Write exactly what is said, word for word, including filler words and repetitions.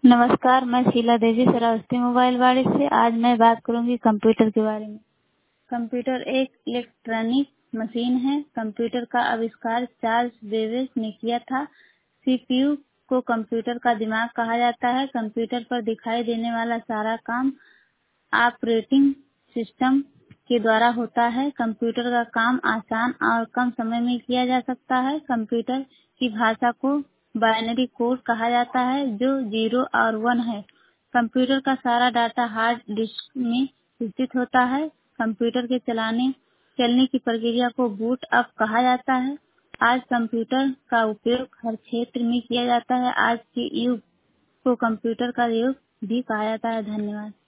नमस्कार, मैं शीला देवी श्रावस्ती मोबाइल वाड़ी से। आज मैं बात करूंगी कंप्यूटर के बारे में। कंप्यूटर एक इलेक्ट्रॉनिक मशीन है। कंप्यूटर का आविष्कार चार्ल्स बेबेज ने किया था। सीपीयू को कंप्यूटर का दिमाग कहा जाता है। कंप्यूटर पर दिखाई देने वाला सारा काम ऑपरेटिंग सिस्टम के द्वारा होता है। कंप्यूटर का काम आसान और कम समय में किया जा सकता है। कंप्यूटर की भाषा को बाइनरी कोड कहा जाता है, जो जीरो और वन है। कंप्यूटर का सारा डाटा हार्ड डिस्क में स्थित होता है। कंप्यूटर के चलाने चलने की प्रक्रिया को बूट अप कहा जाता है। आज कंप्यूटर का उपयोग हर क्षेत्र में किया जाता है। आज के युग को कंप्यूटर का युग भी कहा जाता है। धन्यवाद।